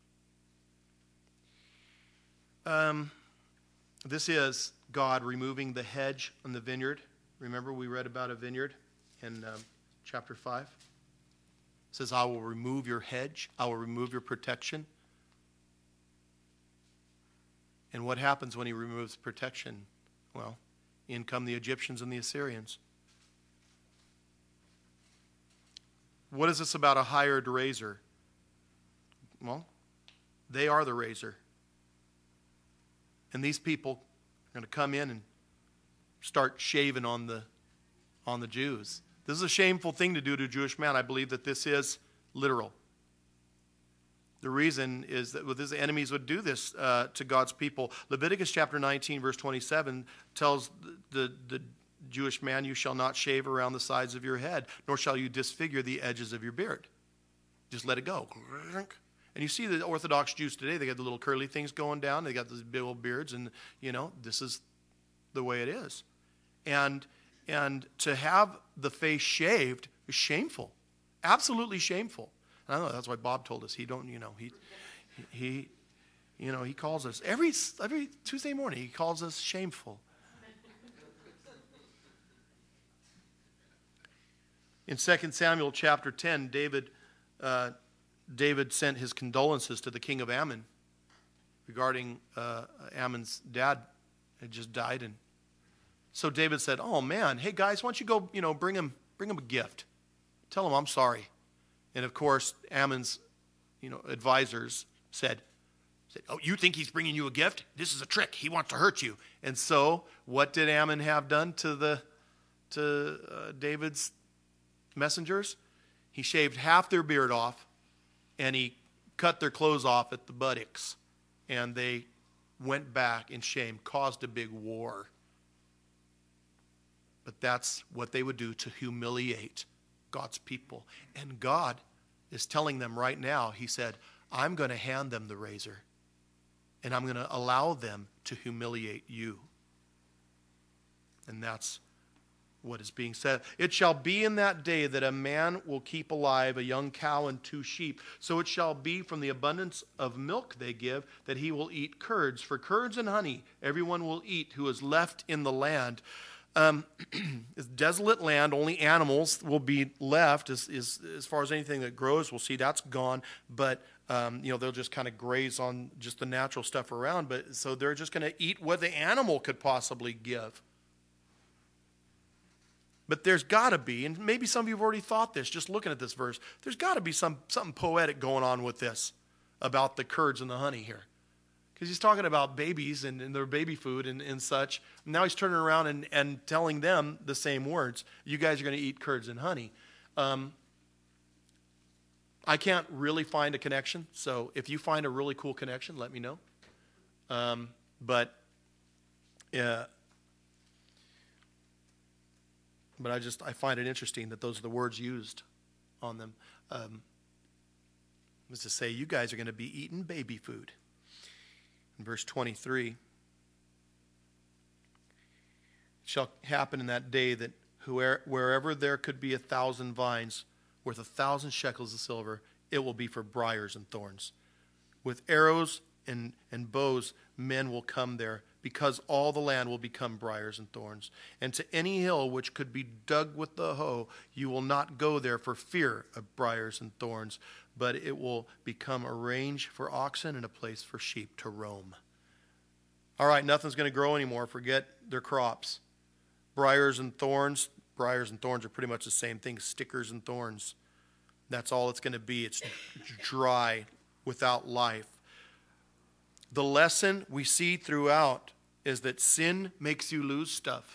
Um, this is God removing the hedge on the vineyard. Remember we read about a vineyard in um, chapter five? It says, I will remove your hedge. I will remove your protection. And what happens when he removes protection? Well, in come the Egyptians and the Assyrians. What is this about a hired razor? Well, they are the razor. And these people are going to come in and start shaving on the on the Jews. This is a shameful thing to do to a Jewish man. I believe that this is literal. The reason is that well, his enemies would do this uh, to God's people. Leviticus chapter nineteen, verse twenty-seven tells the, the, the Jewish man, you shall not shave around the sides of your head, nor shall you disfigure the edges of your beard. Just let it go. And you see the Orthodox Jews today, they got the little curly things going down. They got these big old beards, and, you know, this is the way it is. And and to have the face shaved is shameful. Absolutely shameful. And I know that's why Bob told us he don't, you know, he, he, you know, he calls us, every, every Tuesday morning, he calls us shameful. In Second Samuel chapter ten, David... Uh, David sent his condolences to the king of Ammon regarding uh, Ammon's dad had just died. And so David said, oh man, hey guys, why don't you go, you know, bring him, bring him a gift. Tell him I'm sorry. And of course, Ammon's, you know, advisors said, said, oh, you think he's bringing you a gift? This is a trick. He wants to hurt you. And so what did Ammon have done to the, to uh, David's messengers? He shaved half their beard off, and he cut their clothes off at the buttocks. And they went back in shame, caused a big war. But that's what they would do to humiliate God's people. And God is telling them right now, he said, I'm going to hand them the razor. And I'm going to allow them to humiliate you. And that's what is being said. It shall be in that day that a man will keep alive a young cow and two sheep. So it shall be from the abundance of milk they give that he will eat curds. For curds and honey everyone will eat who is left in the land. Um, it's desolate land, only animals will be left. As, as, as far as anything that grows, we'll see that's gone. But um, you know, they'll just kind of graze on just the natural stuff around. But so they're just going to eat what the animal could possibly give. But there's got to be, and maybe some of you have already thought this, just looking at this verse, there's got to be some something poetic going on with this about the curds and the honey here. Because he's talking about babies and, and their baby food and, and such. Now he's turning around and, and telling them the same words. You guys are going to eat curds and honey. Um, I can't really find a connection. So if you find a really cool connection, let me know. Um, but... Uh, But I just, I find it interesting that those are the words used on them. Um, was to say, you guys are going to be eating baby food. In verse twenty-three, it shall happen in that day that whoever, wherever there could be a thousand vines worth a thousand shekels of silver, it will be for briars and thorns. With arrows and, and bows, men will come there, because all the land will become briars and thorns. And to any hill which could be dug with the hoe, you will not go there for fear of briars and thorns, but it will become a range for oxen and a place for sheep to roam. All right, nothing's going to grow anymore. Forget their crops. Briars and thorns. Briars and thorns are pretty much the same thing, stickers and thorns. That's all it's going to be. It's dry, without life. The lesson we see throughout is that sin makes you lose stuff.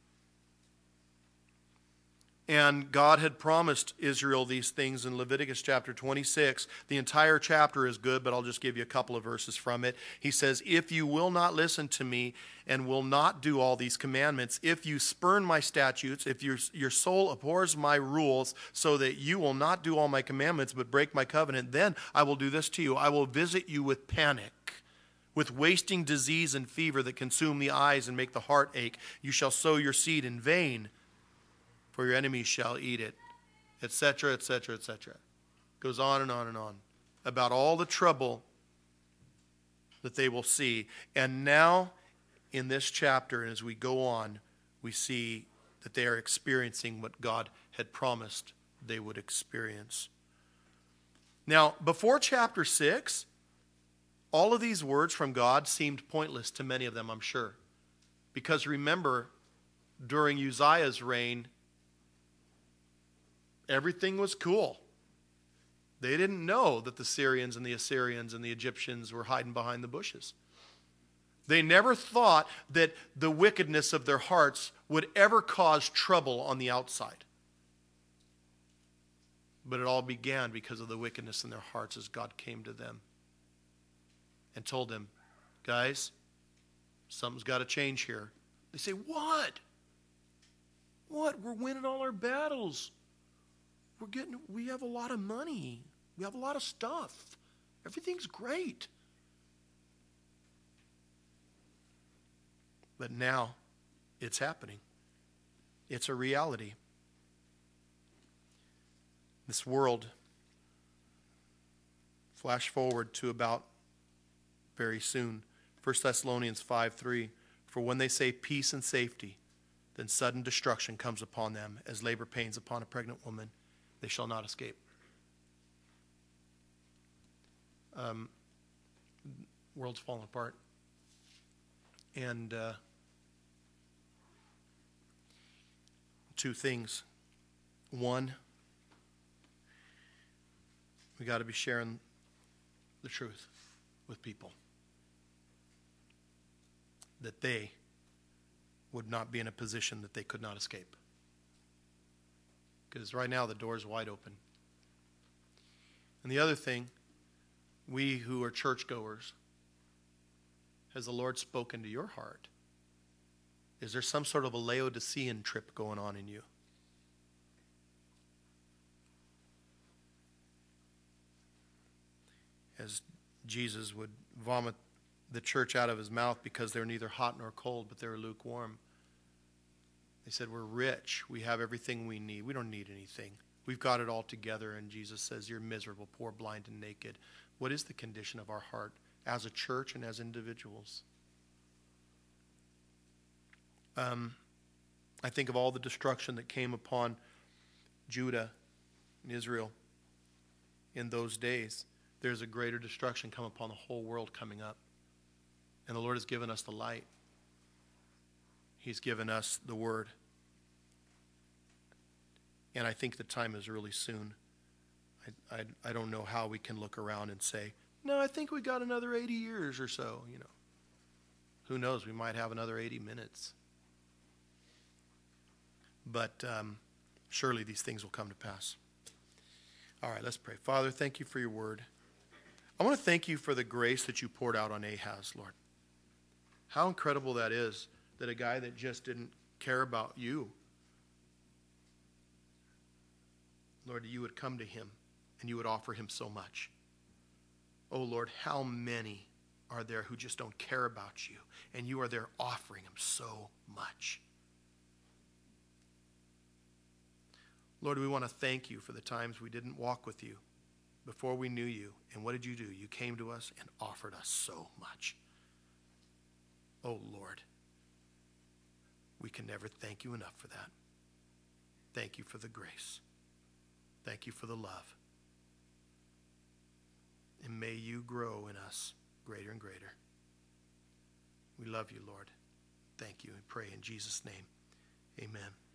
And God had promised Israel these things in Leviticus chapter twenty-six. The entire chapter is good, but I'll just give you a couple of verses from it. He says, if you will not listen to me and will not do all these commandments, if you spurn my statutes, if your, your soul abhors my rules, so that you will not do all my commandments but break my covenant, then I will do this to you. I will visit you with panic, with wasting disease and fever that consume the eyes and make the heart ache. You shall sow your seed in vain, for your enemies shall eat it, et cetera, et cetera, et cetera. Goes on and on and on about all the trouble that they will see. And now, in this chapter, and as we go on, we see that they are experiencing what God had promised they would experience. Now, before chapter six, all of these words from God seemed pointless to many of them, I'm sure. Because remember, during Uzziah's reign, everything was cool. They didn't know that the Syrians and the Assyrians and the Egyptians were hiding behind the bushes. They never thought that the wickedness of their hearts would ever cause trouble on the outside. But it all began because of the wickedness in their hearts as God came to them and told them, guys, something's got to change here. They say, what? What? We're winning all our battles. We're getting, we have a lot of money. We have a lot of stuff. Everything's great. But now it's happening. It's a reality. This world, flash forward to about very soon. First Thessalonians five three. For when they say peace and safety, then sudden destruction comes upon them as labor pains upon a pregnant woman. They shall not escape. Um, world's falling apart. And uh, two things. One, we got to be sharing the truth with people, that they would not be in a position that they could not escape. Because right now the door is wide open. And the other thing, we who are churchgoers, has the Lord spoken to your heart? Is there some sort of a Laodicean trip going on in you? As Jesus would vomit the church out of his mouth because they're neither hot nor cold, but they're lukewarm. They said, we're rich. We have everything we need. We don't need anything. We've got it all together. And Jesus says, you're miserable, poor, blind, and naked. What is the condition of our heart as a church and as individuals? Um, I think of all the destruction that came upon Judah and Israel in those days. There's a greater destruction come upon the whole world coming up. And the Lord has given us the light. He's given us the word. And I think the time is really soon. I, I, I don't know how we can look around and say, no, I think we got another eighty years or so. You know, who knows? We might have another eighty minutes. But um, surely these things will come to pass. All right, let's pray. Father, thank you for your word. I want to thank you for the grace that you poured out on Ahaz, Lord. How incredible that is, that a guy that just didn't care about you, Lord, you would come to him and you would offer him so much. Oh, Lord, how many are there who just don't care about you, and you are there offering him so much. Lord, we want to thank you for the times we didn't walk with you, before we knew you. And what did you do? You came to us and offered us so much. Oh, Lord, we can never thank you enough for that. Thank you for the grace. Thank you for the love. And may you grow in us greater and greater. We love you, Lord. Thank you. We pray in Jesus' name. Amen.